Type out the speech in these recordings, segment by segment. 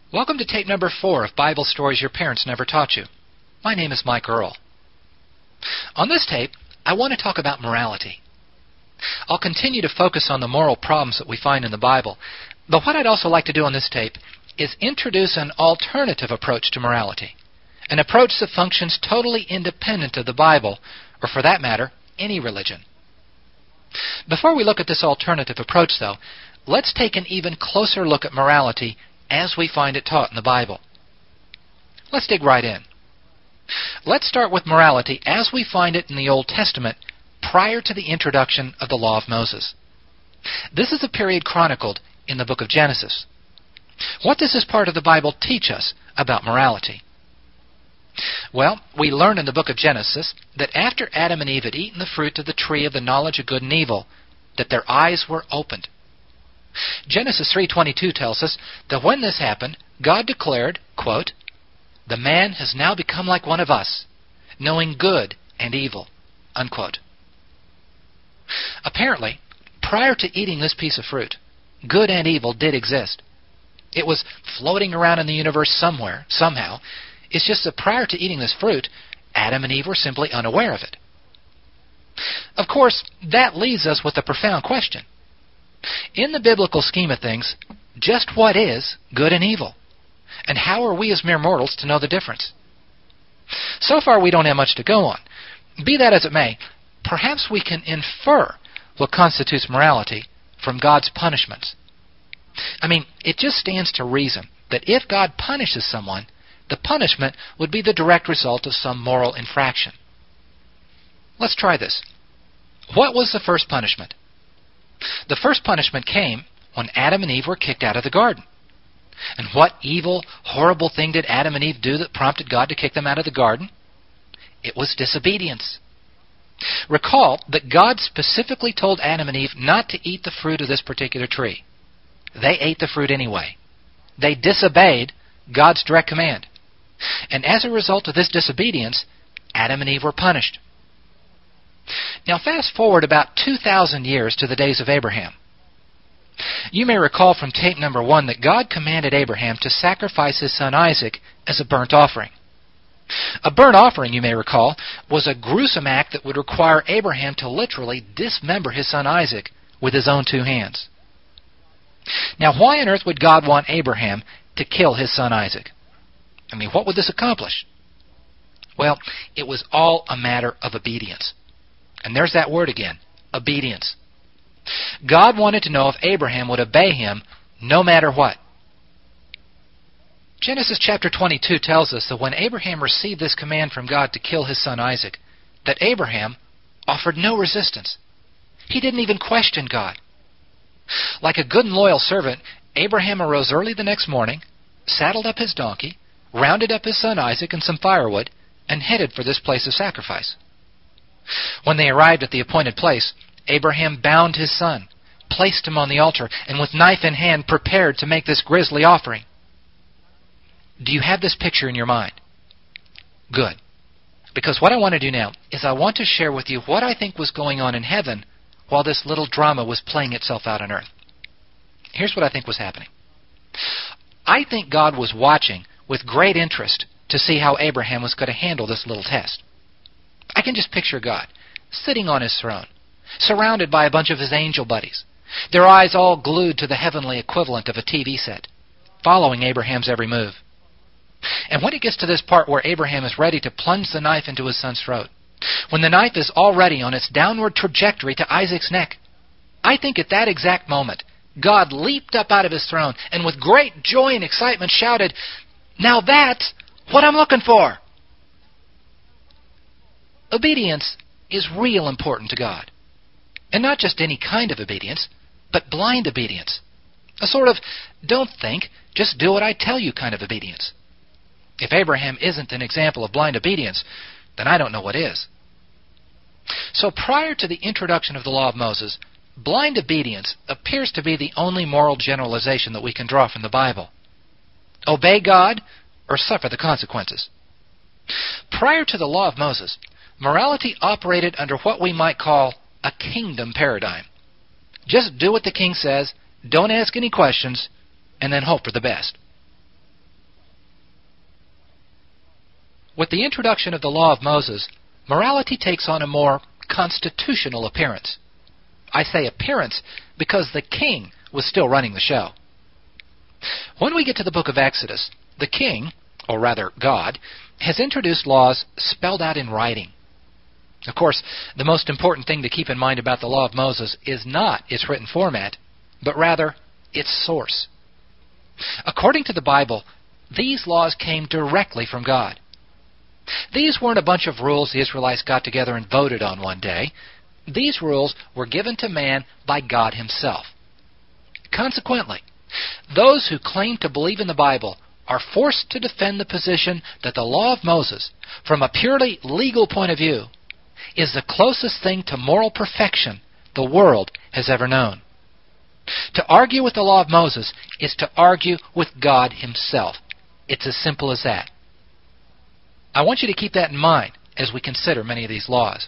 Welcome to tape number 4 of Bible Stories Your Parents Never Taught You. My name is Mike Earl. On this tape, I want to talk about morality. I'll continue to focus on the moral problems that we find in the Bible, but what I'd also like to do on this tape is introduce an alternative approach to morality, an approach that functions totally independent of the Bible, or for that matter, any religion. Before we look at this alternative approach, though, let's take an even closer look at morality as we find it taught in the Bible. Let's dig right in. Let's start with morality as we find it in the Old Testament prior to the introduction of the Law of Moses. This is a period chronicled in the book of Genesis. What does this part of the Bible teach us about morality? Well, we learn in the book of Genesis that after Adam and Eve had eaten the fruit of the tree of the knowledge of good and evil, that their eyes were opened. Genesis 3:22 tells us that when this happened, God declared, quote, "The man has now become like one of us, knowing good and evil," unquote. Apparently, prior to eating this piece of fruit, good and evil did exist. It was floating around in the universe somewhere, somehow. It's just that prior to eating this fruit, Adam and Eve were simply unaware of it. Of course, that leaves us with a profound question. In the biblical scheme of things, just what is good and evil? And how are we as mere mortals to know the difference? So far, we don't have much to go on. Be that as it may, perhaps we can infer what constitutes morality from God's punishments. It just stands to reason that if God punishes someone, the punishment would be the direct result of some moral infraction. Let's try this. What was the first punishment? The first punishment came when Adam and Eve were kicked out of the garden. And what evil, horrible thing did Adam and Eve do that prompted God to kick them out of the garden? It was disobedience. Recall that God specifically told Adam and Eve not to eat the fruit of this particular tree. They ate the fruit anyway. They disobeyed God's direct command. And as a result of this disobedience, Adam and Eve were punished. Now fast forward about 2,000 years to the days of Abraham. You may recall from tape number 1 that God commanded Abraham to sacrifice his son Isaac as a burnt offering. A burnt offering, you may recall, was a gruesome act that would require Abraham to literally dismember his son Isaac with his own 2 hands. Now why on earth would God want Abraham to kill his son Isaac? What would this accomplish? Well, it was all a matter of obedience. And there's that word again, obedience. God wanted to know if Abraham would obey him no matter what. Genesis chapter 22 tells us that when Abraham received this command from God to kill his son Isaac, that Abraham offered no resistance. He didn't even question God. Like a good and loyal servant, Abraham arose early the next morning, saddled up his donkey, rounded up his son Isaac and some firewood, and headed for this place of sacrifice. When they arrived at the appointed place, Abraham bound his son, placed him on the altar, and with knife in hand prepared to make this grisly offering. Do you have this picture in your mind? Good. Because what I want to do now is I want to share with you what I think was going on in heaven while this little drama was playing itself out on earth. Here's what I think was happening. I think God was watching with great interest to see how Abraham was going to handle this little test. I can just picture God sitting on his throne, surrounded by a bunch of his angel buddies, their eyes all glued to the heavenly equivalent of a TV set, following Abraham's every move. And when it gets to this part where Abraham is ready to plunge the knife into his son's throat, when the knife is already on its downward trajectory to Isaac's neck, I think at that exact moment, God leaped up out of his throne and with great joy and excitement shouted, "Now that's what I'm looking for!" Obedience is real important to God. And not just any kind of obedience, but blind obedience. A sort of, don't think, just do what I tell you kind of obedience. If Abraham isn't an example of blind obedience, then I don't know what is. So prior to the introduction of the Law of Moses, blind obedience appears to be the only moral generalization that we can draw from the Bible. Obey God or suffer the consequences. Prior to the Law of Moses, morality operated under what we might call a kingdom paradigm. Just do what the king says, don't ask any questions, and then hope for the best. With the introduction of the law of Moses, morality takes on a more constitutional appearance. I say appearance because the king was still running the show. When we get to the book of Exodus, the king, or rather God, has introduced laws spelled out in writing. Of course, the most important thing to keep in mind about the law of Moses is not its written format, but rather its source. According to the Bible, these laws came directly from God. These weren't a bunch of rules the Israelites got together and voted on one day. These rules were given to man by God himself. Consequently, those who claim to believe in the Bible are forced to defend the position that the law of Moses, from a purely legal point of view, is the closest thing to moral perfection the world has ever known. To argue with the law of Moses is to argue with God himself. It's as simple as that. I want you to keep that in mind as we consider many of these laws.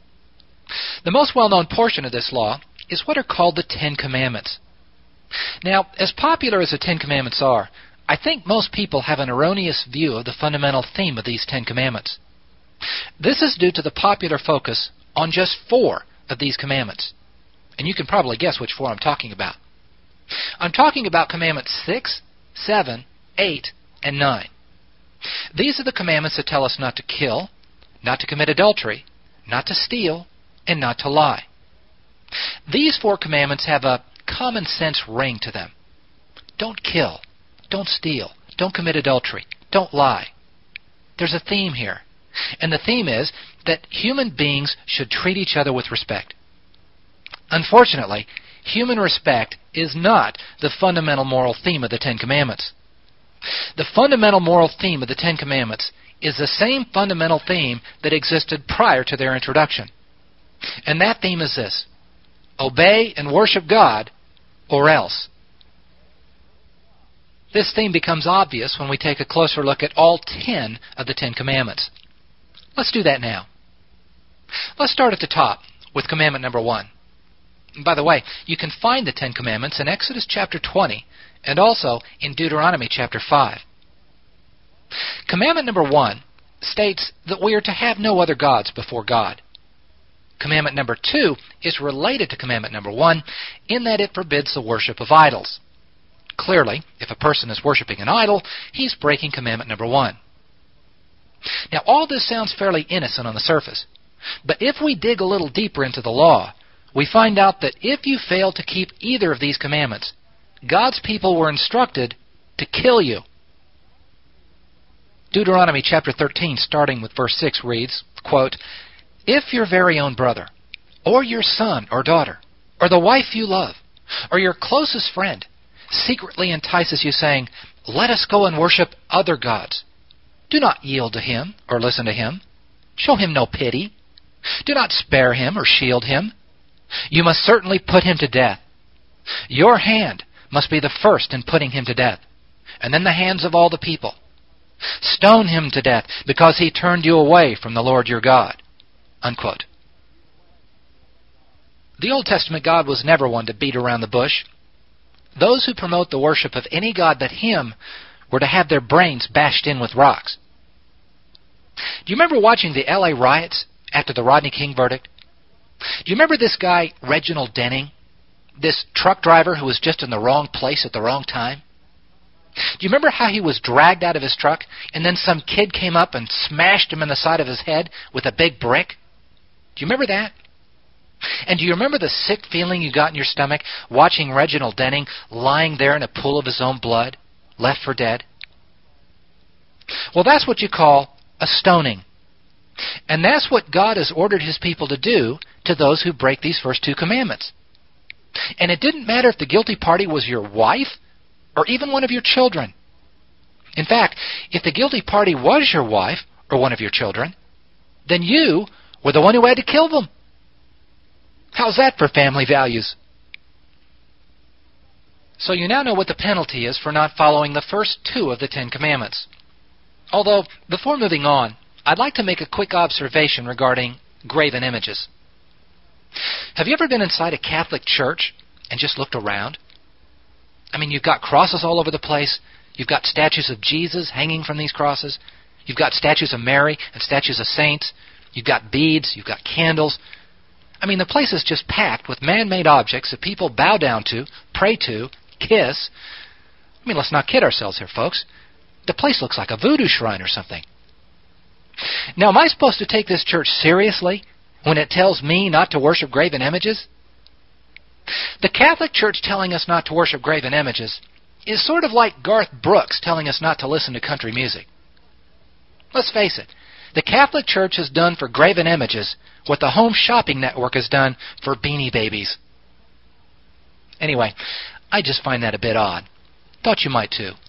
The most well-known portion of this law is what are called the Ten Commandments. Now, as popular as the Ten Commandments are, I think most people have an erroneous view of the fundamental theme of these Ten Commandments. This is due to the popular focus on just 4 of these commandments. And you can probably guess which 4 I'm talking about. I'm talking about Commandments 6, 7, 8, and 9. These are the commandments that tell us not to kill, not to commit adultery, not to steal, and not to lie. These 4 commandments have a common sense ring to them. Don't kill, don't steal, don't commit adultery, don't lie. There's a theme here, and the theme is that human beings should treat each other with respect. Unfortunately, human respect is not the fundamental moral theme of the Ten Commandments. The fundamental moral theme of the Ten Commandments is the same fundamental theme that existed prior to their introduction. And that theme is this: obey and worship God, or else. This theme becomes obvious when we take a closer look at all 10 of the Ten Commandments. Let's do that now. Let's start at the top with commandment number 1. And by the way, you can find the Ten Commandments in Exodus chapter 20 and also in Deuteronomy chapter 5. Commandment number 1 states that we are to have no other gods before God. Commandment number 2 is related to commandment number 1 in that it forbids the worship of idols. Clearly, if a person is worshiping an idol, he's breaking commandment number 1. Now, all this sounds fairly innocent on the surface, but if we dig a little deeper into the law, we find out that if you fail to keep either of these commandments, God's people were instructed to kill you. Deuteronomy chapter 13, starting with verse 6, reads, quote, "If your very own brother, or your son or daughter, or the wife you love, or your closest friend, secretly entices you, saying, 'Let us go and worship other gods,' do not yield to him or listen to him. Show him no pity. Do not spare him or shield him. You must certainly put him to death. Your hand must be the first in putting him to death, and then the hands of all the people. Stone him to death because he turned you away from the Lord your God." Unquote. The Old Testament God was never one to beat around the bush. Those who promote the worship of any god but him were to have their brains bashed in with rocks. Do you remember watching the L.A. riots after the Rodney King verdict? Do you remember this guy, Reginald Denning? This truck driver who was just in the wrong place at the wrong time? Do you remember how he was dragged out of his truck and then some kid came up and smashed him in the side of his head with a big brick? Do you remember that? And do you remember the sick feeling you got in your stomach watching Reginald Denning lying there in a pool of his own blood, left for dead? Well, that's what you call a stoning. And that's what God has ordered his people to do to those who break these first 2 commandments. And it didn't matter if the guilty party was your wife or even one of your children. In fact, if the guilty party was your wife or one of your children, then you were the one who had to kill them. How's that for family values? So you now know what the penalty is for not following the first 2 of the 10 Commandments. Although, before moving on, I'd like to make a quick observation regarding graven images. Have you ever been inside a Catholic church and just looked around? I mean, you've got crosses all over the place. You've got statues of Jesus hanging from these crosses. You've got statues of Mary and statues of saints. You've got beads. You've got candles. I mean, the place is just packed with man-made objects that people bow down to, pray to, kiss. I mean, let's not kid ourselves here, folks. The place looks like a voodoo shrine or something. Now, am I supposed to take this church seriously when it tells me not to worship graven images? The Catholic Church telling us not to worship graven images is sort of like Garth Brooks telling us not to listen to country music. Let's face it, the Catholic Church has done for graven images what the Home Shopping Network has done for Beanie Babies. Anyway, I just find that a bit odd. Thought you might too.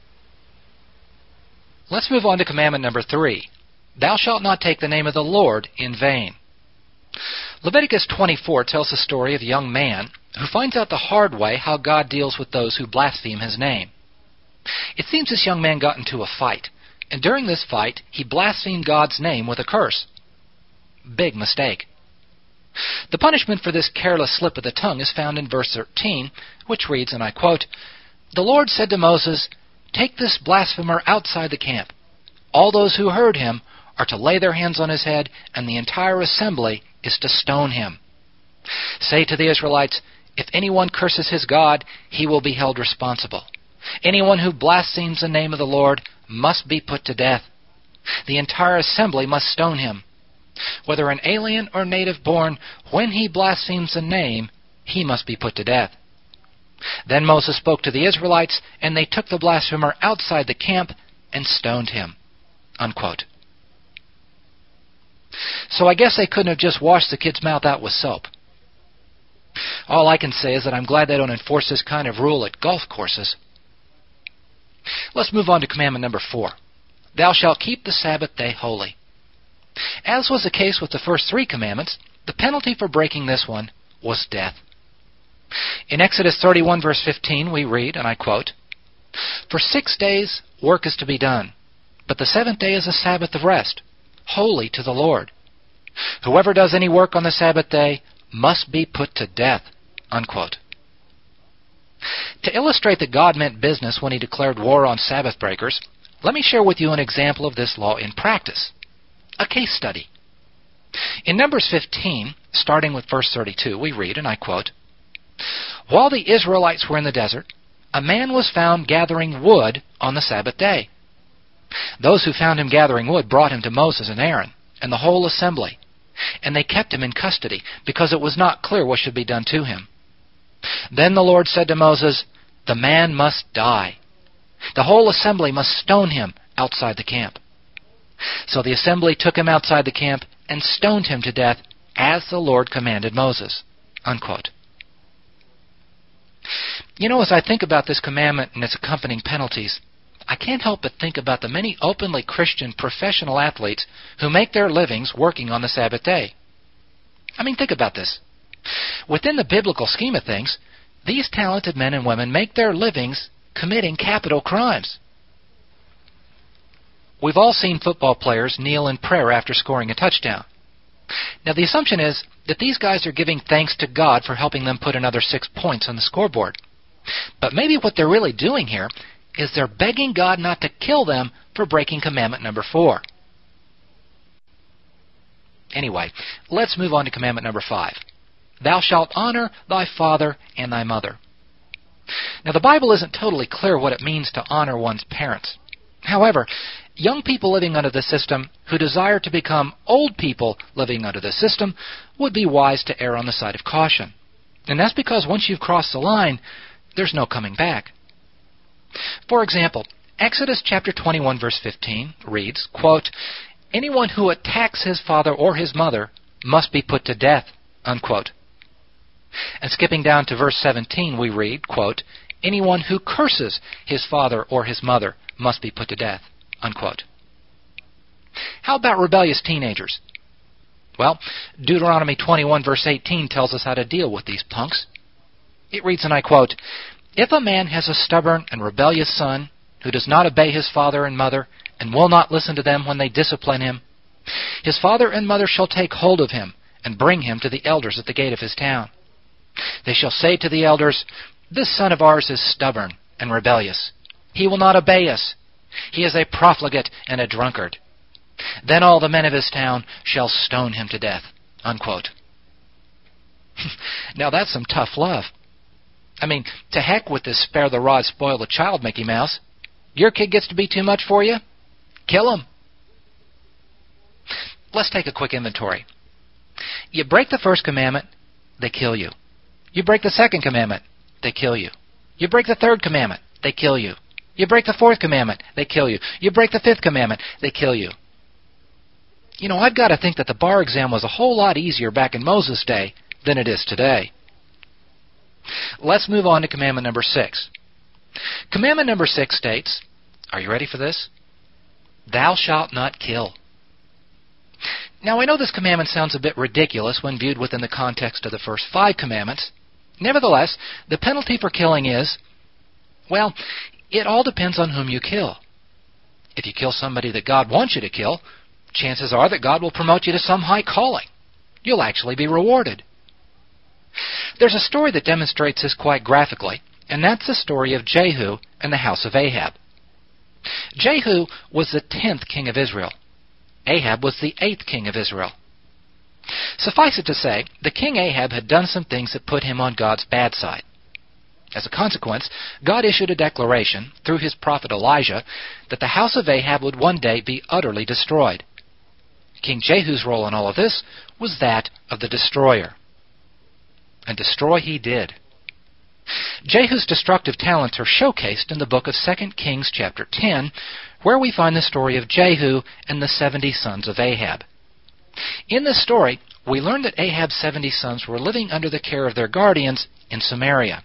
Let's move on to commandment number 3. Thou shalt not take the name of the Lord in vain. Leviticus 24 tells the story of a young man who finds out the hard way how God deals with those who blaspheme His name. It seems this young man got into a fight, and during this fight he blasphemed God's name with a curse. Big mistake. The punishment for this careless slip of the tongue is found in verse 13, which reads, and I quote, "The Lord said to Moses, Take this blasphemer outside the camp. All those who heard him are to lay their hands on his head, and the entire assembly is to stone him. Say to the Israelites, if anyone curses his God, he will be held responsible. Anyone who blasphemes the name of the Lord must be put to death. The entire assembly must stone him. Whether an alien or native born, when he blasphemes the name, he must be put to death." Then Moses spoke to the Israelites, and they took the blasphemer outside the camp and stoned him. Unquote. So I guess they couldn't have just washed the kid's mouth out with soap. All I can say is that I'm glad they don't enforce this kind of rule at golf courses. Let's move on to commandment number 4. Thou shalt keep the Sabbath day holy. As was the case with the first 3 commandments, the penalty for breaking this one was death. In Exodus 31 verse 15 we read, and I quote, "For 6 days work is to be done, but the 7th day is a Sabbath of rest, holy to the Lord. Whoever does any work on the Sabbath day must be put to death." Unquote. To illustrate that God meant business when He declared war on Sabbath breakers, let me share with you an example of this law in practice. A case study. In Numbers 15, starting with verse 32, we read, and I quote, "While the Israelites were in the desert, a man was found gathering wood on the Sabbath day. Those who found him gathering wood brought him to Moses and Aaron and the whole assembly, and they kept him in custody because it was not clear what should be done to him. Then the Lord said to Moses, The man must die. The whole assembly must stone him outside the camp. So the assembly took him outside the camp and stoned him to death as the Lord commanded Moses." Unquote. You know, as I think about this commandment and its accompanying penalties, I can't help but think about the many openly Christian professional athletes who make their livings working on the Sabbath day. I mean, think about this. Within the biblical scheme of things, these talented men and women make their livings committing capital crimes. We've all seen football players kneel in prayer after scoring a touchdown. Now, the assumption is that these guys are giving thanks to God for helping them put another 6 points on the scoreboard. But maybe what they're really doing here is they're begging God not to kill them for breaking commandment number 4. Anyway, let's move on to commandment number 5. Thou shalt honor thy father and thy mother. Now, the Bible isn't totally clear what it means to honor one's parents. However, young people living under the system who desire to become old people living under the system would be wise to err on the side of caution. And that's because once you've crossed the line, there's no coming back. For example, Exodus chapter 21 verse 15 reads, quote, "Anyone who attacks his father or his mother must be put to death." Unquote. And skipping down to verse 17, we read, quote, "Anyone who curses his father or his mother must be put to death." Unquote. How about rebellious teenagers? Well, Deuteronomy 21 verse 18 tells us how to deal with these punks. It reads, and I quote, "If a man has a stubborn and rebellious son who does not obey his father and mother and will not listen to them when they discipline him, his father and mother shall take hold of him and bring him to the elders at the gate of his town. They shall say to the elders, 'This son of ours is stubborn and rebellious. He will not obey us. He is a profligate and a drunkard. Then all the men of his town shall stone him to death." Unquote. Now that's some tough love. I mean, to heck with this spare the rod, spoil the child, Mickey Mouse. Your kid gets to be too much for you? Kill him. Let's take a quick inventory. You break the first commandment, they kill you. You break the second commandment, they kill you. You break the third commandment, they kill you. You break the fourth commandment, they kill you. You break the fifth commandment, they kill you. You know, I've got to think that the bar exam was a whole lot easier back in Moses' day than it is today. Let's move on to commandment number 6. Commandment number 6 states, are you ready for this? Thou shalt not kill. Now, I know this commandment sounds a bit ridiculous when viewed within the context of the first 5 commandments. Nevertheless, the penalty for killing is, well, it all depends on whom you kill. If you kill somebody that God wants you to kill, chances are that God will promote you to some high calling. You'll actually be rewarded. There's a story that demonstrates this quite graphically, and that's the story of Jehu and the house of Ahab. Jehu was the 10th king of Israel. Ahab was the 8th king of Israel. Suffice it to say, the king Ahab had done some things that put him on God's bad side. As a consequence, God issued a declaration through his prophet Elijah that the house of Ahab would one day be utterly destroyed. King Jehu's role in all of this was that of the destroyer. And destroy he did. Jehu's destructive talents are showcased in the book of 2 Kings chapter 10, where we find the story of Jehu and the 70 sons of Ahab. In this story, we learn that Ahab's 70 sons were living under the care of their guardians in Samaria.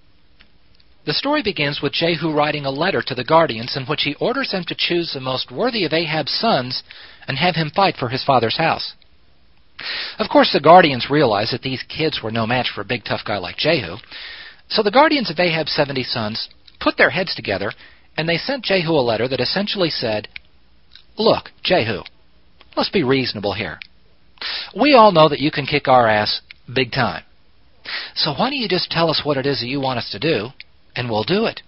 The story begins with Jehu writing a letter to the guardians in which he orders them to choose the most worthy of Ahab's sons and have him fight for his father's house. Of course, the guardians realized that these kids were no match for a big tough guy like Jehu, so the guardians of Ahab's 70 sons put their heads together and they sent Jehu a letter that essentially said, "Look, Jehu, let's be reasonable here. We all know that you can kick our ass big time. So why don't you just tell us what it is that you want us to do, and we'll do it."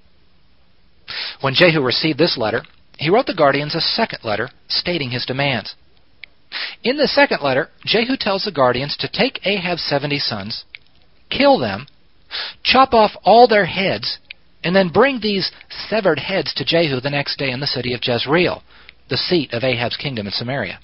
When Jehu received this letter, he wrote the guardians a second letter stating his demands. In the second letter, Jehu tells the guardians to take Ahab's 70 sons, kill them, chop off all their heads, and then bring these severed heads to Jehu the next day in the city of Jezreel, the seat of Ahab's kingdom in Samaria.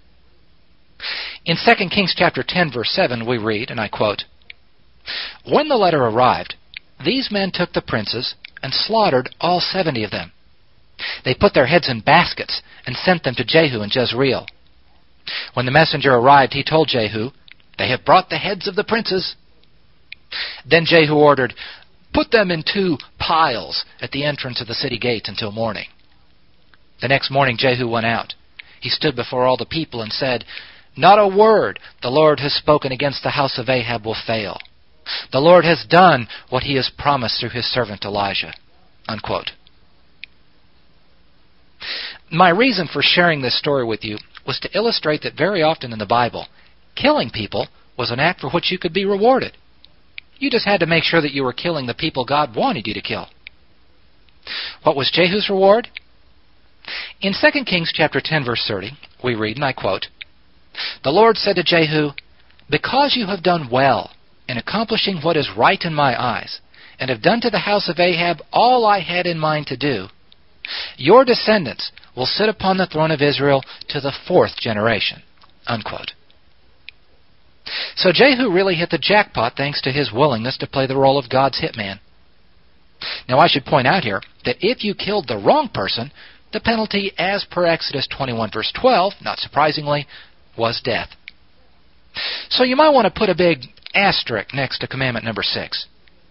In 2 Kings chapter 10, verse 7, we read, and I quote, "When the letter arrived, these men took the princes and slaughtered all 70 of them. They put their heads in baskets and sent them to Jehu in Jezreel. When the messenger arrived, he told Jehu, 'They have brought the heads of the princes.' Then Jehu ordered, 'Put them in 2 piles at the entrance of the city gate until morning.' The next morning Jehu went out. He stood before all the people and said, 'Not a word the Lord has spoken against the house of Ahab will fail. The Lord has done what he has promised through his servant Elijah.'" Unquote. My reason for sharing this story with you was to illustrate that very often in the Bible, killing people was an act for which you could be rewarded. You just had to make sure that you were killing the people God wanted you to kill. What was Jehu's reward? In 2 Kings chapter 10, verse 30, we read, and I quote, "The Lord said to Jehu, 'Because you have done well in accomplishing what is right in my eyes, and have done to the house of Ahab all I had in mind to do, your descendants will sit upon the throne of Israel to the 4th generation.'" Unquote. So Jehu really hit the jackpot thanks to his willingness to play the role of God's hitman. Now I should point out here that if you killed the wrong person, the penalty, as per Exodus 21 verse 12, not surprisingly, was death. So you might want to put a big asterisk next to commandment number 6.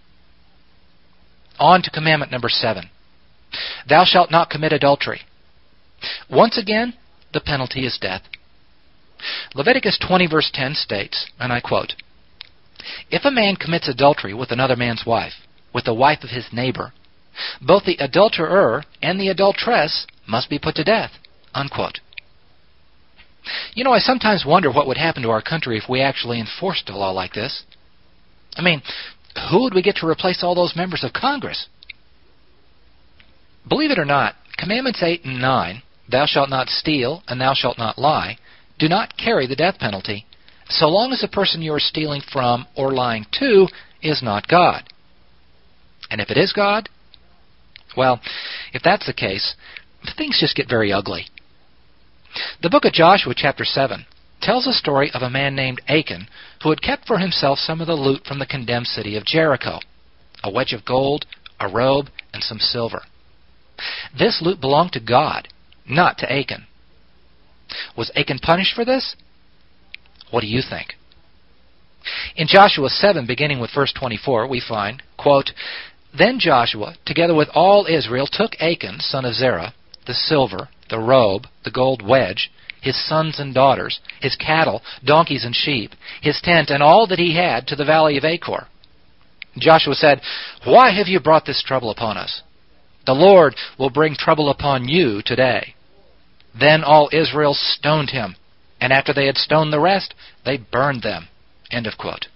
On to commandment number 7. Thou shalt not commit adultery. Once again, the penalty is death. Leviticus 20 verse 10 states, and I quote, "If a man commits adultery with another man's wife, with the wife of his neighbor, both the adulterer and the adulteress must be put to death." Unquote. You know, I sometimes wonder what would happen to our country if we actually enforced a law like this. I mean, who would we get to replace all those members of Congress? Believe it or not, Commandments 8 and 9 thou shalt not steal, and thou shalt not lie, do not carry the death penalty, so long as the person you are stealing from or lying to is not God. And if it is God, well, if that's the case, things just get very ugly. The book of Joshua, chapter 7, tells a story of a man named Achan who had kept for himself some of the loot from the condemned city of Jericho, a wedge of gold, a robe, and some silver. This loot belonged to God, not to Achan. Was Achan punished for this? What do you think? In Joshua 7, beginning with verse 24, we find, quote, Then Joshua, together with all Israel, took Achan, son of Zerah, the silver, the robe, the gold wedge, his sons and daughters, his cattle, donkeys and sheep, his tent, and all that he had to the valley of Achor. Joshua said, Why have you brought this trouble upon us? The Lord will bring trouble upon you today. Then all Israel stoned him, and after they had stoned the rest, they burned them. End of quote.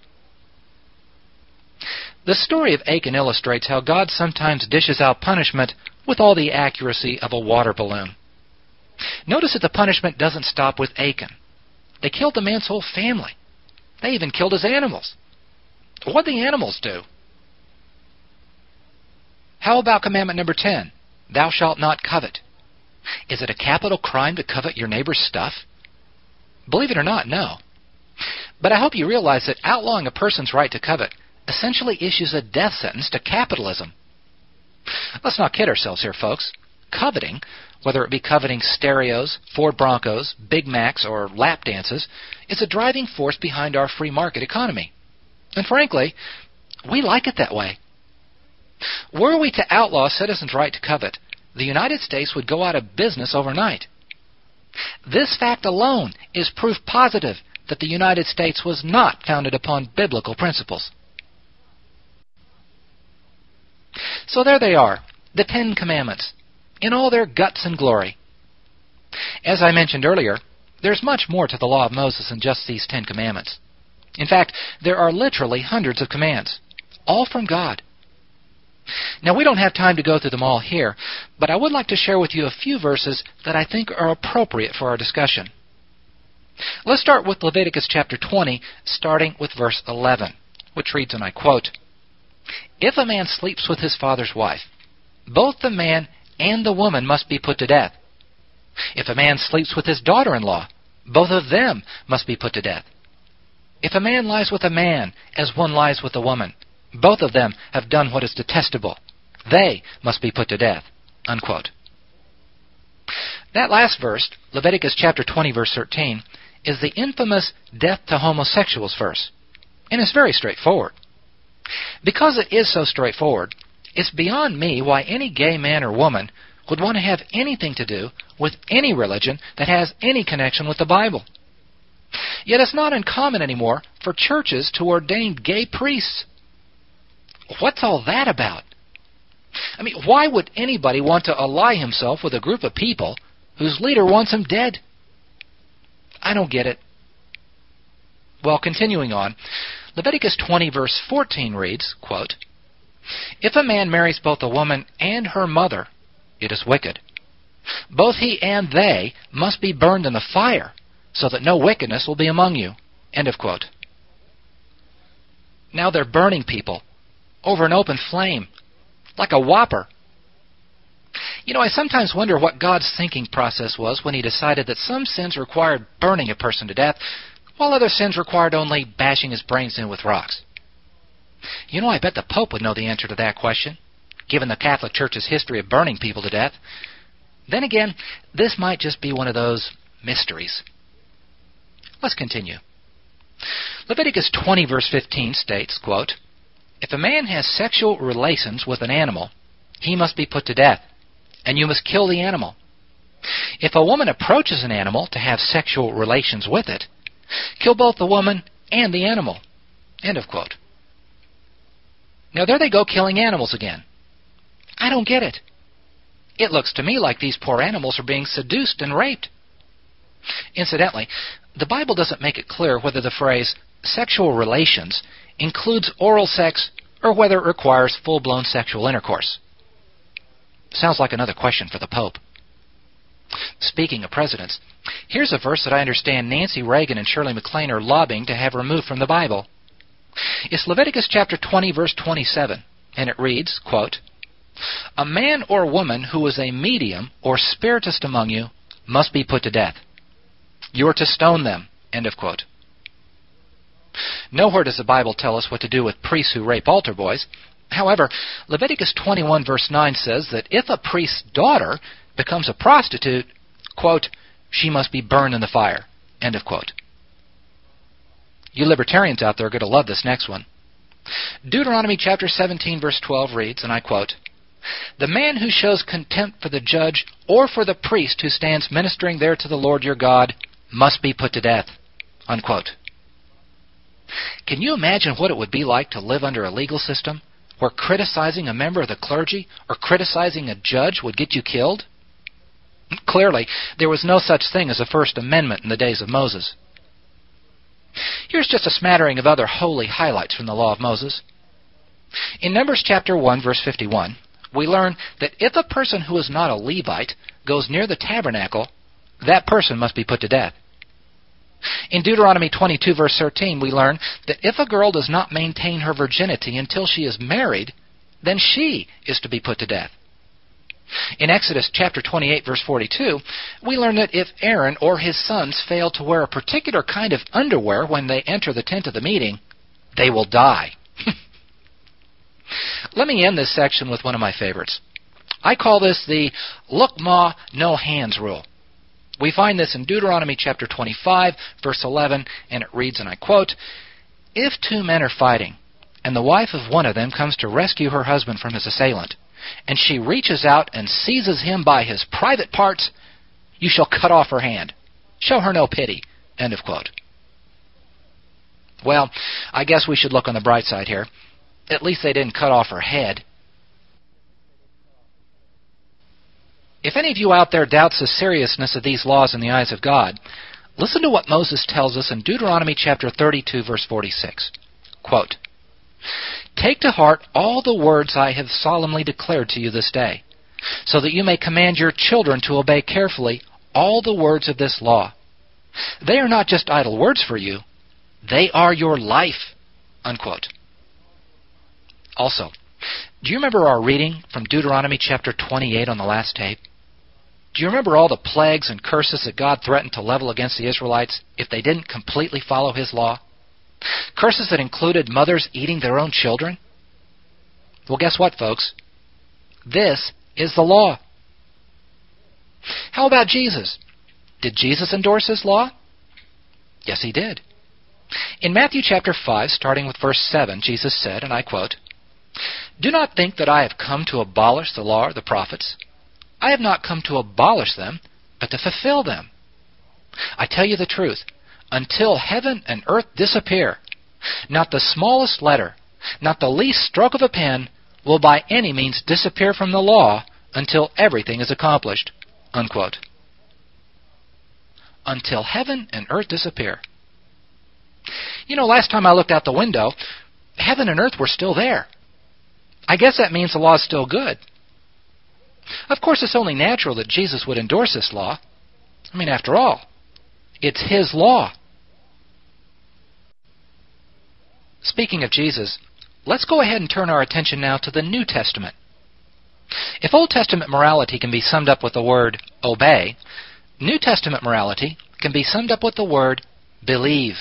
The story of Achan illustrates how God sometimes dishes out punishment with all the accuracy of a water balloon. Notice that the punishment doesn't stop with Achan. They killed the man's whole family. They even killed his animals. What did the animals do? How about commandment number 10? Thou shalt not covet. Is it a capital crime to covet your neighbor's stuff? Believe it or not, no. But I hope you realize that outlawing a person's right to covet essentially issues a death sentence to capitalism. Let's not kid ourselves here, folks. Coveting, whether it be coveting stereos, Ford Broncos, Big Macs, or lap dances, is a driving force behind our free market economy. And frankly, we like it that way. Were we to outlaw citizens' right to covet, the United States would go out of business overnight. This fact alone is proof positive that the United States was not founded upon biblical principles. So there they are, the 10 Commandments, in all their guts and glory. As I mentioned earlier, there's much more to the law of Moses than just these 10 Commandments. In fact, there are literally hundreds of commands, all from God. Now, we don't have time to go through them all here, but I would like to share with you a few verses that I think are appropriate for our discussion. Let's start with Leviticus chapter 20, starting with verse 11, which reads, and I quote, If a man sleeps with his father's wife, both the man and the woman must be put to death. If a man sleeps with his daughter-in-law, both of them must be put to death. If a man lies with a man as one lies with a woman, both of them have done what is detestable. They must be put to death. Unquote. That last verse, Leviticus chapter 20, verse 13, is the infamous death to homosexuals verse, and it's very straightforward. Because it is so straightforward, it's beyond me why any gay man or woman would want to have anything to do with any religion that has any connection with the Bible. Yet it's not uncommon anymore for churches to ordain gay priests. What's all that about? I mean, why would anybody want to ally himself with a group of people whose leader wants him dead? I don't get it. Well, continuing on, Leviticus 20 verse 14 reads, quote, If a man marries both a woman and her mother, it is wicked. Both he and they must be burned in the fire, so that no wickedness will be among you. End of quote. Now they're burning people over an open flame, like a whopper. You know, I sometimes wonder what God's thinking process was when He decided that some sins required burning a person to death, while other sins required only bashing his brains in with rocks. You know, I bet the Pope would know the answer to that question, given the Catholic Church's history of burning people to death. Then again, this might just be one of those mysteries. Let's continue. Leviticus 20 verse 15 states, quote, If a man has sexual relations with an animal, he must be put to death, and you must kill the animal. If a woman approaches an animal to have sexual relations with it, kill both the woman and the animal. End of quote. Now there they go killing animals again. I don't get it. It looks to me like these poor animals are being seduced and raped. Incidentally, the Bible doesn't make it clear whether the phrase sexual relations includes oral sex or whether it requires full-blown sexual intercourse. Sounds like another question for the Pope. Speaking of presidents, here's a verse that I understand Nancy Reagan and Shirley MacLaine are lobbying to have removed from the Bible. It's Leviticus chapter 20, verse 27, and it reads, quote, "A man or woman who is a medium or spiritist among you must be put to death. You are to stone them," end of quote. Nowhere does the Bible tell us what to do with priests who rape altar boys. However, Leviticus 21 verse 9 says that if a priest's daughter becomes a prostitute, quote, "she must be burned in the fire," end of quote. You libertarians out there are going to love this next one. Deuteronomy chapter 17 verse 12 reads, and I quote, "The man who shows contempt for the judge or for the priest who stands ministering there to the Lord your God must be put to death," unquote. Can you imagine what it would be like to live under a legal system where criticizing a member of the clergy or criticizing a judge would get you killed? Clearly, there was no such thing as a First Amendment in the days of Moses. Here's just a smattering of other holy highlights from the law of Moses. In Numbers chapter 1, verse 51, we learn that if a person who is not a Levite goes near the tabernacle, that person must be put to death. In Deuteronomy 22, verse 13, we learn that if a girl does not maintain her virginity until she is married, then she is to be put to death. In Exodus chapter 28, verse 42, we learn that if Aaron or his sons fail to wear a particular kind of underwear when they enter the tent of the meeting, they will die. Let me end this section with one of my favorites. I call this the "Look Ma, No Hands" rule. We find this in Deuteronomy chapter 25, verse 11, and it reads, and I quote, "If two men are fighting, and the wife of one of them comes to rescue her husband from his assailant, and she reaches out and seizes him by his private parts, you shall cut off her hand. Show her no pity," end of quote. Well, I guess we should look on the bright side here. At least they didn't cut off her head. If any of you out there doubts the seriousness of these laws in the eyes of God, listen to what Moses tells us in Deuteronomy chapter 32, verse 46. Quote, "Take to heart all the words I have solemnly declared to you this day, so that you may command your children to obey carefully all the words of this law. They are not just idle words for you, they are your life," unquote. Also, do you remember our reading from Deuteronomy chapter 28 on the last tape? Do you remember all the plagues and curses that God threatened to level against the Israelites if they didn't completely follow His law? Curses that included mothers eating their own children? Well, guess what, folks? This is the law. How about Jesus? Did Jesus endorse His law? Yes, He did. In Matthew chapter 5, starting with verse 7, Jesus said, and I quote, "Do not think that I have come to abolish the law or the prophets. I have not come to abolish them, but to fulfill them. I tell you the truth, until heaven and earth disappear, not the smallest letter, not the least stroke of a pen will by any means disappear from the law until everything is accomplished," unquote. Until heaven and earth disappear. You know, last time I looked out the window, heaven and earth were still there. I guess that means the law is still good. Of course, it's only natural that Jesus would endorse this law. I mean, after all, it's His law. Speaking of Jesus, let's go ahead and turn our attention now to the New Testament. If Old Testament morality can be summed up with the word obey, New Testament morality can be summed up with the word believe.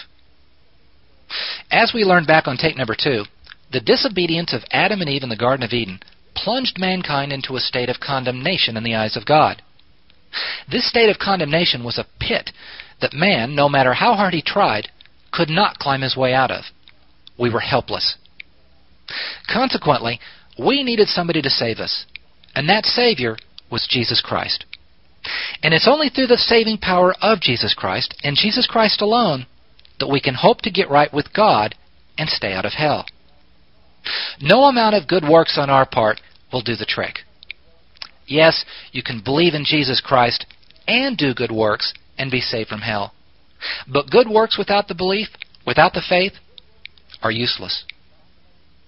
As we learned back on tape number 2, the disobedience of Adam and Eve in the Garden of Eden plunged mankind into a state of condemnation in the eyes of God. This state of condemnation was a pit that man, no matter how hard he tried, could not climb his way out of. We were helpless. Consequently, we needed somebody to save us, and that Savior was Jesus Christ. And it's only through the saving power of Jesus Christ, and Jesus Christ alone, that we can hope to get right with God and stay out of hell. No amount of good works on our part will do the trick. Yes, you can believe in Jesus Christ and do good works and be saved from hell. But good works without the belief, without the faith, are useless.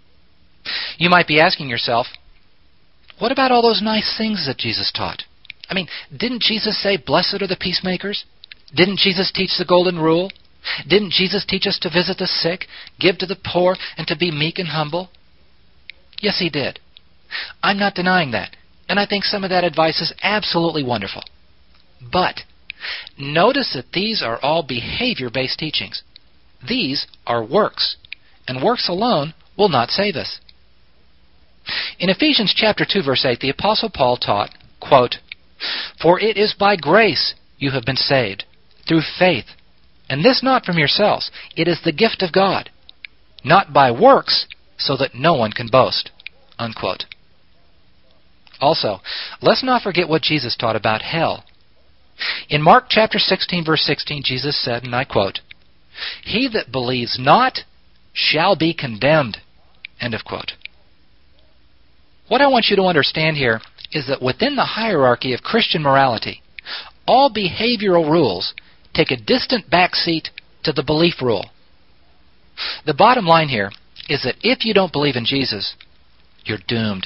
You might be asking yourself, what about all those nice things that Jesus taught? I mean, didn't Jesus say, "Blessed are the peacemakers"? Didn't Jesus teach the golden rule? Didn't Jesus teach us to visit the sick, give to the poor, and to be meek and humble? Yes, he did. I'm not denying that, and I think some of that advice is absolutely wonderful. But notice that these are all behavior-based teachings. These are works, and works alone will not save us. In Ephesians chapter 2, verse 8, the Apostle Paul taught, quote, "For it is by grace you have been saved, through faith, and this not from yourselves. It is the gift of God, not by works, so that no one can boast." Unquote. Also, let's not forget what Jesus taught about hell. In Mark chapter 16, verse 16, Jesus said, and I quote, "He that believes not shall be condemned." End of quote. What I want you to understand here is that within the hierarchy of Christian morality, all behavioral rules take a distant backseat to the belief rule. The bottom line here is that if you don't believe in Jesus, you're doomed.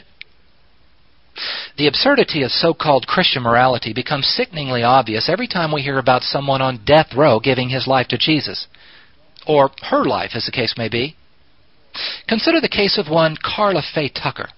The absurdity of so-called Christian morality becomes sickeningly obvious every time we hear about someone on death row giving his life to Jesus, or her life, as the case may be. Consider the case of one Karla Faye Tucker.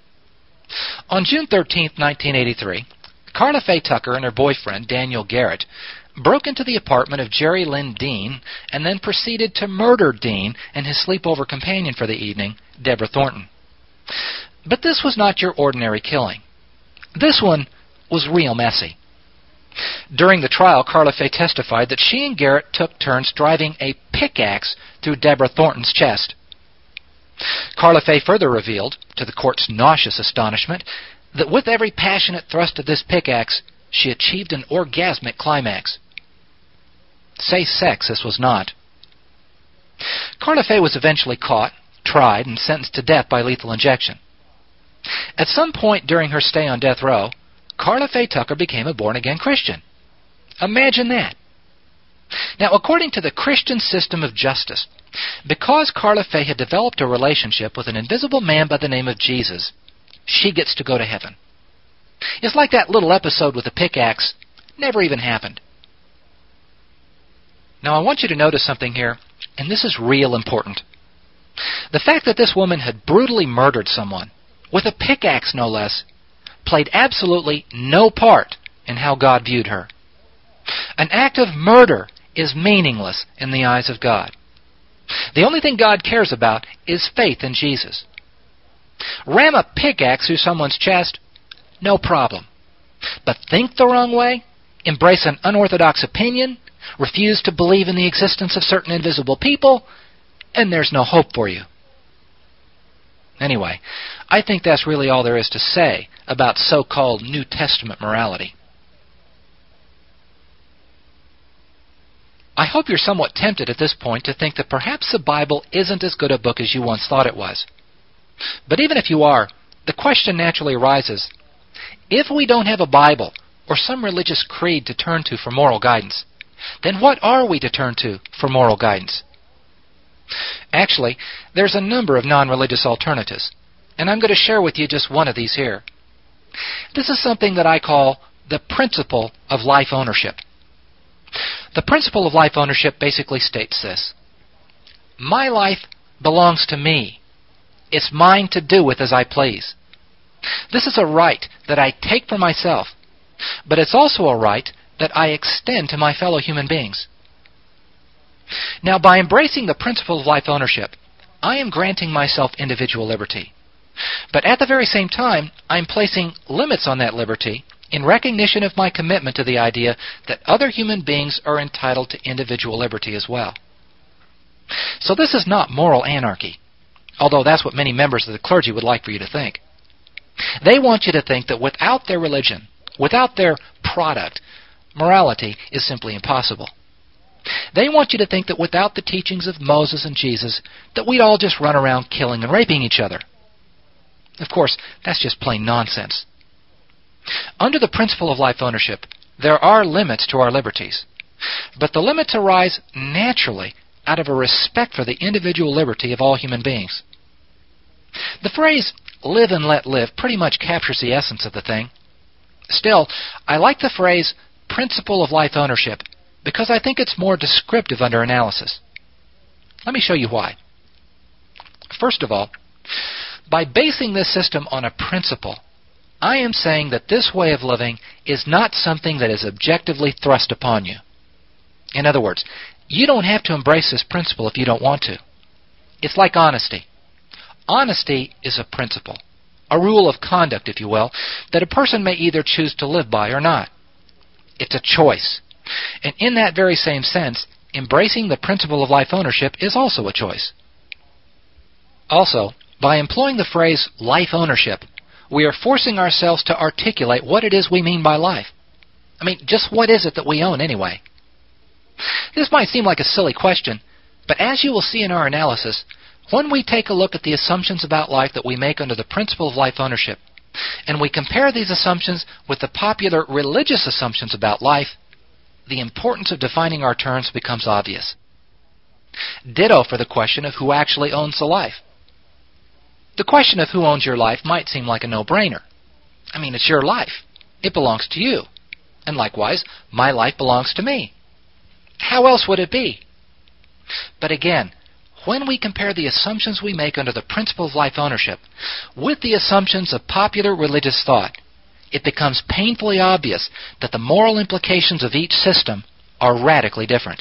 On June 13, 1983, Karla Faye Tucker and her boyfriend, Daniel Garrett, broke into the apartment of Jerry Lynn Dean and then proceeded to murder Dean and his sleepover companion for the evening, Deborah Thornton. But this was not your ordinary killing. This one was real messy. During the trial, Karla Faye testified that she and Garrett took turns driving a pickaxe through Deborah Thornton's chest. Karla Faye further revealed, to the court's nauseous astonishment, that with every passionate thrust of this pickaxe, she achieved an orgasmic climax. Say sex, this was not. Karla Faye was eventually caught, tried, and sentenced to death by lethal injection. At some point during her stay on death row, Karla Faye Tucker became a born-again Christian. Imagine that. Now, according to the Christian system of justice, because Karla Faye had developed a relationship with an invisible man by the name of Jesus, she gets to go to heaven. It's like that little episode with the pickaxe never even happened. Now, I want you to notice something here, and this is real important. The fact that this woman had brutally murdered someone, with a pickaxe no less, played absolutely no part in how God viewed her. An act of murder is meaningless in the eyes of God. The only thing God cares about is faith in Jesus. Ram a pickaxe through someone's chest, no problem. But think the wrong way, embrace an unorthodox opinion, refuse to believe in the existence of certain invisible people, and there's no hope for you. Anyway, I think that's really all there is to say about so-called New Testament morality. I hope you're somewhat tempted at this point to think that perhaps the Bible isn't as good a book as you once thought it was. But even if you are, the question naturally arises, if we don't have a Bible or some religious creed to turn to for moral guidance, then what are we to turn to for moral guidance? Actually, there's a number of non-religious alternatives, and I'm going to share with you just one of these here. This is something that I call the principle of life ownership. The principle of life ownership basically states this: my life belongs to me. It's mine to do with as I please. This is a right that I take for myself, but it's also a right that I extend to my fellow human beings. Now, by embracing the principle of life ownership, I am granting myself individual liberty. But at the very same time, I'm placing limits on that liberty in recognition of my commitment to the idea that other human beings are entitled to individual liberty as well. So this is not moral anarchy, although that's what many members of the clergy would like for you to think. They want you to think that without their religion, without their product, morality is simply impossible. They want you to think that without the teachings of Moses and Jesus, that we'd all just run around killing and raping each other. Of course, that's just plain nonsense. Under the principle of life ownership, there are limits to our liberties, but the limits arise naturally out of a respect for the individual liberty of all human beings. The phrase, live and let live, pretty much captures the essence of the thing. Still, I like the phrase principle of life ownership because I think it's more descriptive under analysis. Let me show you why. First of all, by basing this system on a principle, I am saying that this way of living is not something that is objectively thrust upon you. In other words, you don't have to embrace this principle if you don't want to. It's like honesty. Honesty is a principle, a rule of conduct, if you will, that a person may either choose to live by or not. It's a choice. And in that very same sense, embracing the principle of life ownership is also a choice. Also, by employing the phrase life ownership, we are forcing ourselves to articulate what it is we mean by life. I mean, just what is it that we own anyway? This might seem like a silly question, but as you will see in our analysis, when we take a look at the assumptions about life that we make under the principle of life ownership, and we compare these assumptions with the popular religious assumptions about life, the importance of defining our terms becomes obvious. Ditto for the question of who actually owns the life. The question of who owns your life might seem like a no-brainer. I mean, it's your life. It belongs to you. And likewise, my life belongs to me. How else would it be? But again, when we compare the assumptions we make under the principle of life ownership with the assumptions of popular religious thought, it becomes painfully obvious that the moral implications of each system are radically different.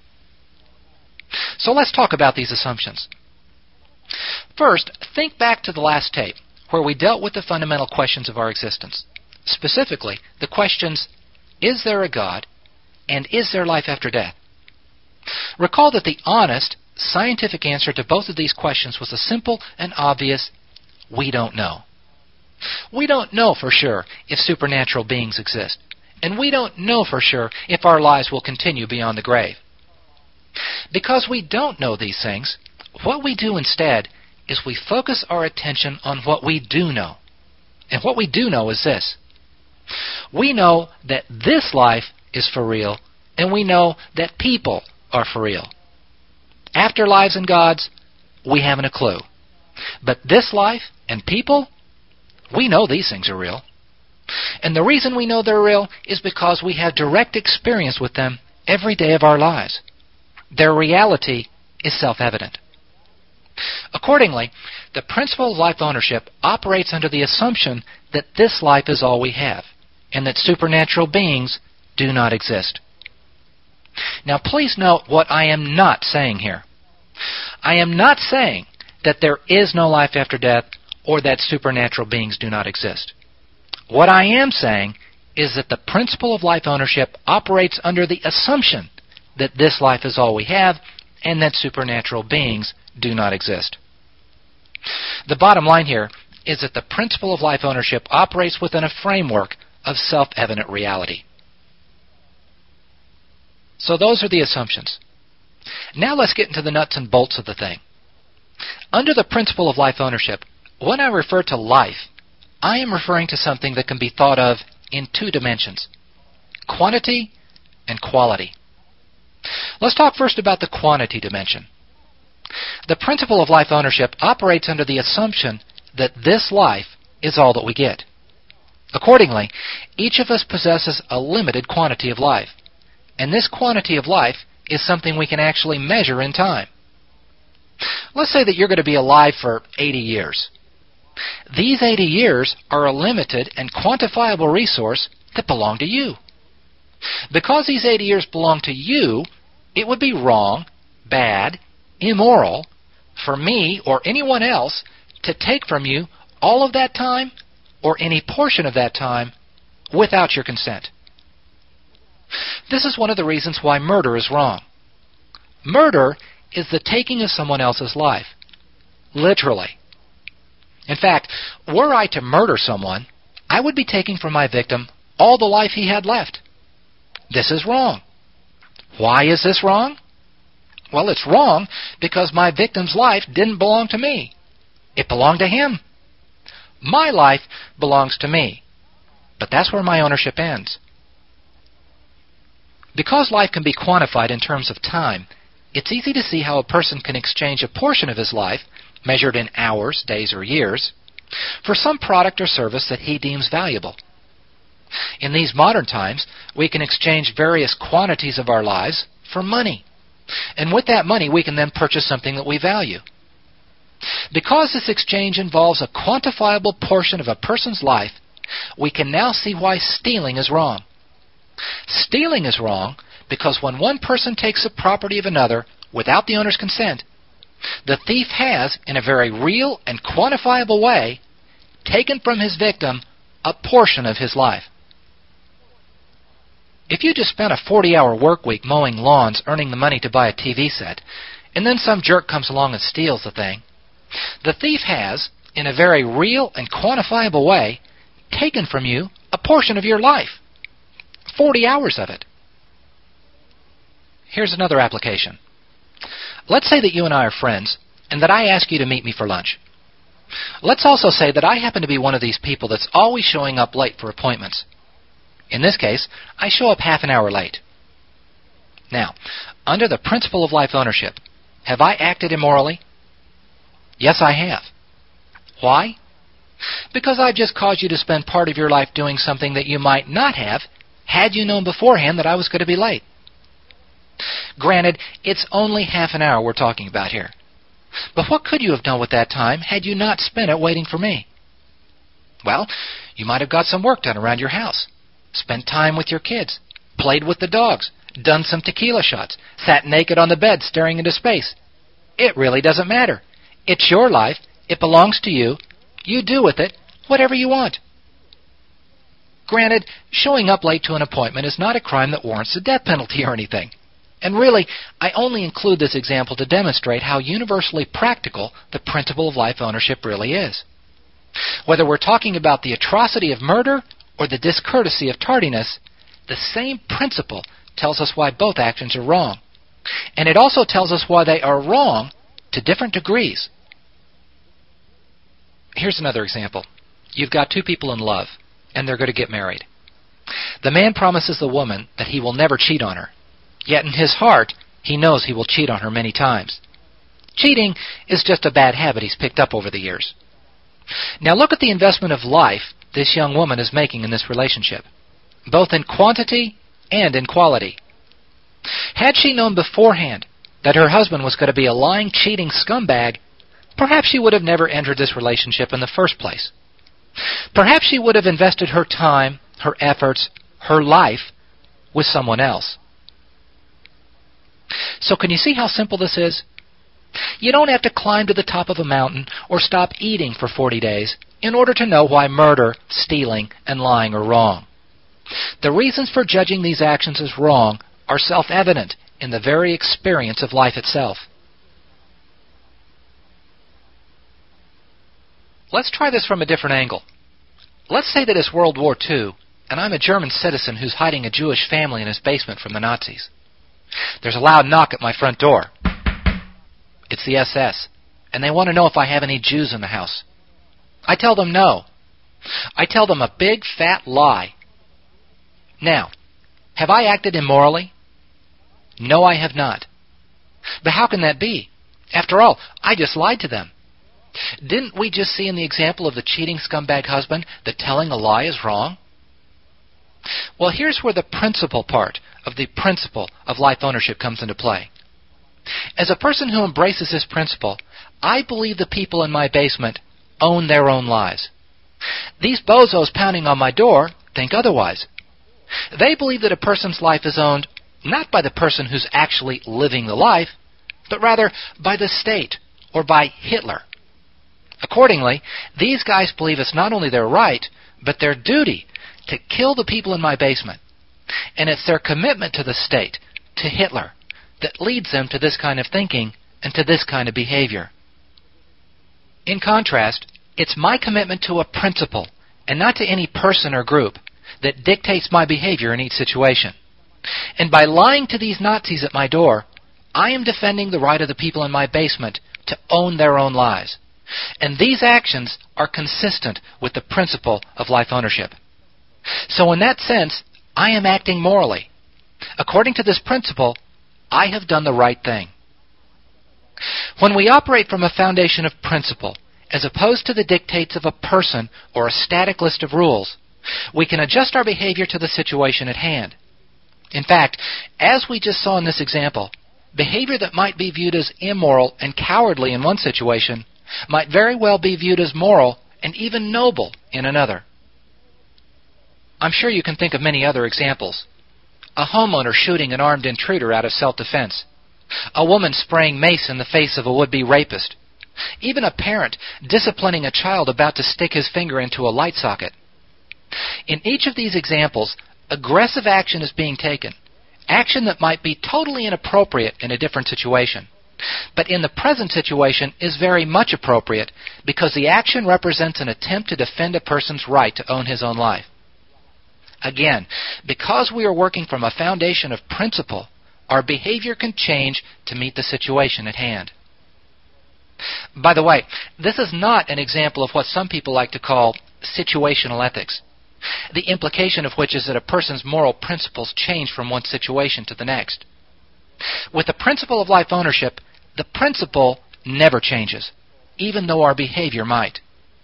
So let's talk about these assumptions. First, think back to the last tape, where we dealt with the fundamental questions of our existence. Specifically, the questions, is there a God, and is there life after death? Recall that the honest, scientific answer to both of these questions was a simple and obvious, we don't know. We don't know for sure if supernatural beings exist, and we don't know for sure if our lives will continue beyond the grave. Because we don't know these things, what we do instead is we focus our attention on what we do know. And what we do know is this. We know that this life is for real, and we know that people are for real. Afterlives and gods, we haven't a clue. But this life and people, we know these things are real. And the reason we know they're real is because we have direct experience with them every day of our lives. Their reality is self-evident. Accordingly, the principle of life ownership operates under the assumption that this life is all we have, and that supernatural beings do not exist. Now please note what I am not saying here. I am not saying that there is no life after death or that supernatural beings do not exist. What I am saying is that the principle of life ownership operates under the assumption that this life is all we have and that supernatural beings do not exist. The bottom line here is that the principle of life ownership operates within a framework of self-evident reality. So those are the assumptions. Now let's get into the nuts and bolts of the thing. Under the principle of life ownership, when I refer to life, I am referring to something that can be thought of in two dimensions: quantity and quality. Let's talk first about the quantity dimension. The principle of life ownership operates under the assumption that this life is all that we get. Accordingly, each of us possesses a limited quantity of life, and this quantity of life is something we can actually measure in time. Let's say that you're going to be alive for 80 years. These 80 years are a limited and quantifiable resource that belong to you. Because these 80 years belong to you, it would be wrong, bad, immoral for me or anyone else to take from you all of that time or any portion of that time without your consent. This is one of the reasons why murder is wrong. Murder is the taking of someone else's life, literally. In fact, were I to murder someone, I would be taking from my victim all the life he had left. This is wrong. Why is this wrong? Well, it's wrong because my victim's life didn't belong to me. It belonged to him. My life belongs to me. But that's where my ownership ends. Because life can be quantified in terms of time, it's easy to see how a person can exchange a portion of his life, measured in hours, days, or years, for some product or service that he deems valuable. In these modern times, we can exchange various quantities of our lives for money. And with that money, we can then purchase something that we value. Because this exchange involves a quantifiable portion of a person's life, we can now see why stealing is wrong. Stealing is wrong because when one person takes the property of another without the owner's consent, the thief has, in a very real and quantifiable way, taken from his victim a portion of his life. If you just spent a 40-hour work week mowing lawns earning the money to buy a TV set, and then some jerk comes along and steals the thing, the thief has, in a very real and quantifiable way, taken from you a portion of your life. 40 hours of it. Here's another application. Let's say that you and I are friends, and that I ask you to meet me for lunch. Let's also say that I happen to be one of these people that's always showing up late for appointments. In this case, I show up half an hour late. Now, under the principle of life ownership, have I acted immorally? Yes, I have. Why? Because I've just caused you to spend part of your life doing something that you might not have had you known beforehand that I was going to be late. Granted, it's only half an hour we're talking about here. But what could you have done with that time had you not spent it waiting for me? Well, you might have got some work done around your house, spent time with your kids, played with the dogs, done some tequila shots, sat naked on the bed staring into space. It really doesn't matter. It's your life. It belongs to you. You do with it whatever you want. Granted, showing up late to an appointment is not a crime that warrants the death penalty or anything. And really, I only include this example to demonstrate how universally practical the principle of life ownership really is. Whether we're talking about the atrocity of murder or the discourtesy of tardiness, the same principle tells us why both actions are wrong. And it also tells us why they are wrong to different degrees. Here's another example. You've got two people in love, and they're going to get married. The man promises the woman that he will never cheat on her. Yet in his heart, he knows he will cheat on her many times. Cheating is just a bad habit he's picked up over the years. Now look at the investment of life this young woman is making in this relationship, both in quantity and in quality. Had she known beforehand that her husband was going to be a lying, cheating scumbag, perhaps she would have never entered this relationship in the first place. Perhaps she would have invested her time, her efforts, her life with someone else. So can you see how simple this is? You don't have to climb to the top of a mountain or stop eating for 40 days in order to know why murder, stealing, and lying are wrong. The reasons for judging these actions as wrong are self-evident in the very experience of life itself. Let's try this from a different angle. Let's say that it's World War II, and I'm a German citizen who's hiding a Jewish family in his basement from the Nazis. There's a loud knock at my front door. It's the SS, and they want to know if I have any Jews in the house. I tell them no. I tell them a big, fat lie. Now, have I acted immorally? No, I have not. But how can that be? After all, I just lied to them. Didn't we just see in the example of the cheating scumbag husband that telling a lie is wrong? Well, here's where the principle part of the principle of life ownership comes into play. As a person who embraces this principle, I believe the people in my basement own their own lives. These bozos pounding on my door think otherwise. They believe that a person's life is owned not by the person who's actually living the life, but rather by the state or by Hitler. Accordingly, these guys believe it's not only their right, but their duty to kill the people in my basement. And it's their commitment to the state, to Hitler, that leads them to this kind of thinking and to this kind of behavior. In contrast, it's my commitment to a principle, and not to any person or group, that dictates my behavior in each situation. And by lying to these Nazis at my door, I am defending the right of the people in my basement to own their own lives. And these actions are consistent with the principle of life ownership. So in that sense, I am acting morally. According to this principle, I have done the right thing. When we operate from a foundation of principle, as opposed to the dictates of a person or a static list of rules, We can adjust our behavior to the situation at hand. In fact, as we just saw in this example, behavior that might be viewed as immoral and cowardly in one situation might very well be viewed as moral and even noble in another. I'm sure you can think of many other examples. A homeowner shooting an armed intruder out of self-defense. A woman spraying mace in the face of a would-be rapist. Even a parent disciplining a child about to stick his finger into a light socket. In each of these examples, aggressive action is being taken, action that might be totally inappropriate in a different situation, but in the present situation is very much appropriate because the action represents an attempt to defend a person's right to own his own life. Again, because we are working from a foundation of principle, our behavior can change to meet the situation at hand. By the way, this is not an example of what some people like to call situational ethics, the implication of which is that a person's moral principles change from one situation to the next. With the principle of life ownership, the principle never changes, even though our behavior might.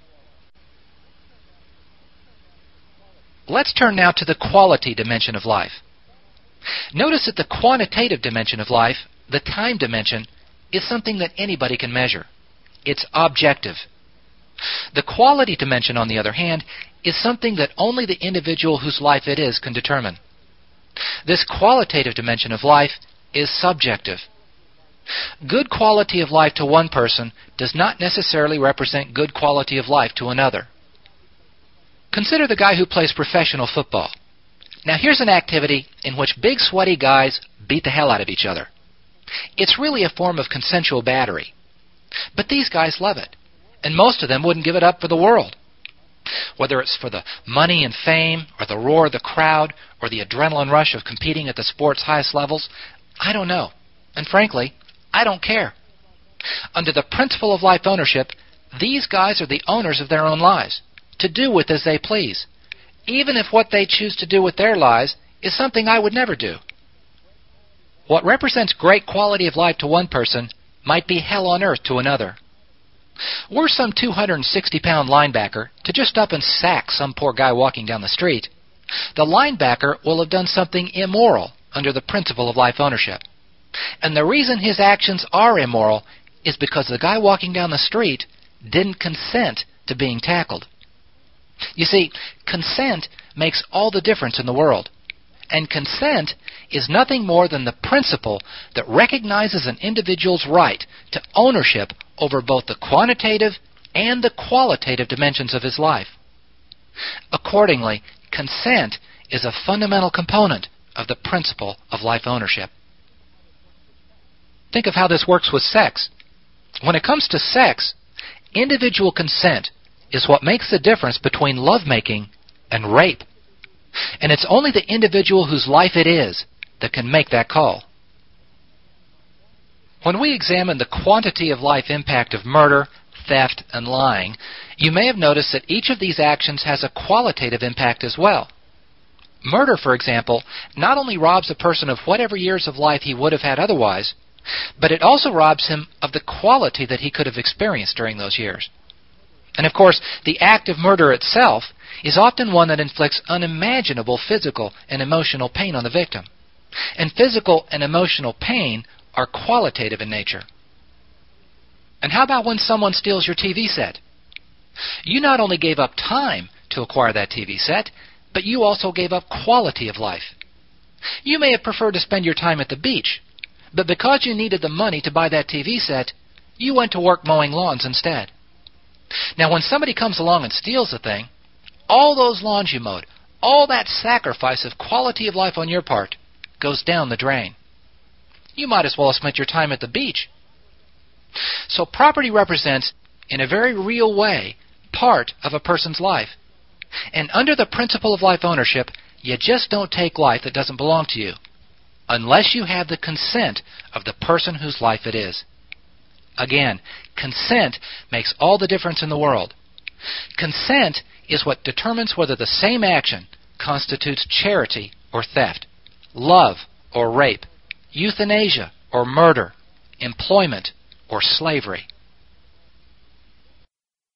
Let's turn now to the quality dimension of life. Notice that the quantitative dimension of life, the time dimension, is something that anybody can measure. It's objective. The quality dimension, on the other hand, is something that only the individual whose life it is can determine. This qualitative dimension of life is subjective. Good quality of life to one person does not necessarily represent good quality of life to another. Consider the guy who plays professional football. Now here's an activity in which big sweaty guys beat the hell out of each other. It's really a form of consensual battery. But these guys love it, and most of them wouldn't give it up for the world. Whether it's for the money and fame, or the roar of the crowd, or the adrenaline rush of competing at the sport's highest levels, I don't know. And frankly, I don't care. Under the principle of life ownership, these guys are the owners of their own lives, to do with as they please, even if what they choose to do with their lives is something I would never do. What represents great quality of life to one person might be hell on earth to another. Were some 260-pound linebacker to just up and sack some poor guy walking down the street, the linebacker will have done something immoral under the principle of life ownership. And the reason his actions are immoral is because the guy walking down the street didn't consent to being tackled. You see, consent makes all the difference in the world. And consent is nothing more than the principle that recognizes an individual's right to ownership over both the quantitative and the qualitative dimensions of his life. Accordingly, consent is a fundamental component of the principle of life ownership. Think of how this works with sex. When it comes to sex, individual consent is what makes the difference between lovemaking and rape. And it's only the individual whose life it is that can make that call. When we examine the quantity of life impact of murder, theft, and lying, you may have noticed that each of these actions has a qualitative impact as well. Murder, for example, not only robs a person of whatever years of life he would have had otherwise, but it also robs him of the quality that he could have experienced during those years. And of course, the act of murder itself is often one that inflicts unimaginable physical and emotional pain on the victim. And physical and emotional pain are qualitative in nature. And how about when someone steals your TV set? You not only gave up time to acquire that TV set, but you also gave up quality of life. You may have preferred to spend your time at the beach, but because you needed the money to buy that TV set, you went to work mowing lawns instead. Now, when somebody comes along and steals the thing, all those lawns you mowed, all that sacrifice of quality of life on your part, goes down the drain. You might as well have spent your time at the beach. So property represents, in a very real way, part of a person's life. And under the principle of life ownership, you just don't take life that doesn't belong to you, unless you have the consent of the person whose life it is. Again, consent makes all the difference in the world. Consent is what determines whether the same action constitutes charity or theft, love or rape, euthanasia or murder, employment or slavery.